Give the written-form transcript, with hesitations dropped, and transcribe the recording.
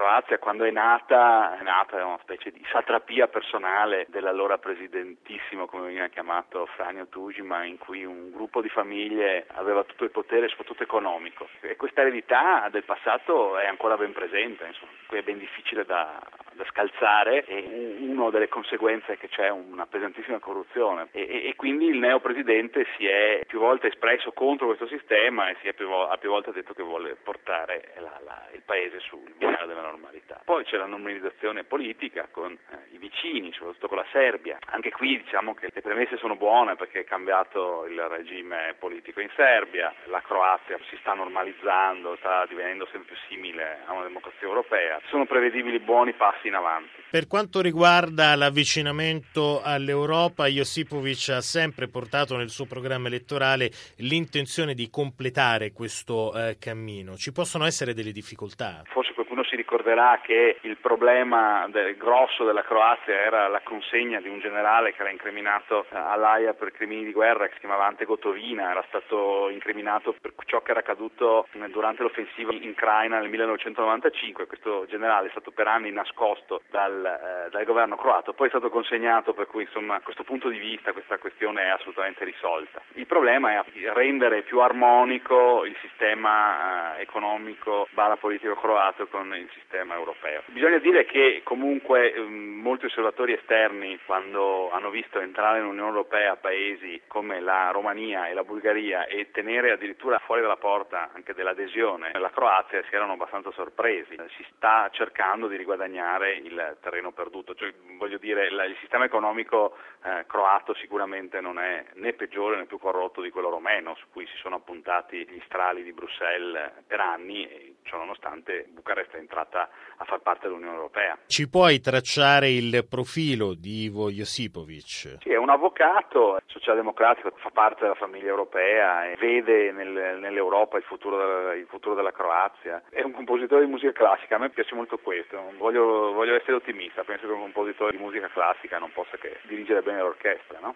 Croazia, quando è nata una specie di satrapia personale dell'allora presidentissimo, come veniva chiamato, Franjo Tuđman, in cui un gruppo di famiglie aveva tutto il potere, soprattutto economico. E questa eredità del passato è ancora ben presente, insomma, è ben difficile da scalzare, e una delle conseguenze è che c'è una pesantissima corruzione e quindi il neopresidente si è più volte espresso contro questo sistema e ha più volte detto che vuole portare il paese sul binario della normalità. Poi c'è la normalizzazione politica con i vicini, soprattutto con la Serbia. Anche qui diciamo che le premesse sono buone perché è cambiato il regime politico in Serbia, la Croazia si sta normalizzando, sta divenendo sempre più simile a una democrazia europea. Sono prevedibili buoni passi in avanti. Per quanto riguarda l'avvicinamento all'Europa, Josipovic ha sempre portato nel suo programma elettorale l'intenzione di completare questo cammino. Ci possono essere delle difficoltà? Forse qualcuno si ricorderà che il problema grosso della Croazia era la consegna di un generale che era incriminato all'Aia per crimini di guerra, che si chiamava Ante Gotovina, era stato incriminato per ciò che era accaduto durante l'offensiva in Ucraina nel 1995. Questo generale è stato per anni nascosto dal governo croato, poi è stato consegnato, per cui insomma a questo punto di vista questa questione è assolutamente risolta. Il problema è rendere più armonico il sistema economico politico croato con il sistema europeo. Bisogna dire che comunque molti osservatori esterni, quando hanno visto entrare nell'Unione Europea paesi come la Romania e la Bulgaria e tenere addirittura fuori dalla porta anche dell'adesione la Croazia, si erano abbastanza sorpresi. Si sta cercando di riguadagnare il terreno perduto, cioè, voglio dire, il sistema economico croato sicuramente non è né peggiore né più corrotto di quello romeno, su cui si sono appuntati gli strali di Bruxelles per anni, e ciò nonostante Bucarest è entrata a far parte dell'Unione Europea. Ci puoi tracciare il profilo di Ivo Josipovic? Sì, è un avvocato socialdemocratico, fa parte della famiglia europea e vede nell'Europa il futuro della Croazia. È un compositore di musica classica, a me piace molto questo, voglio essere ottimista, penso che un compositore di musica classica non possa che dirigere bene l'orchestra, no?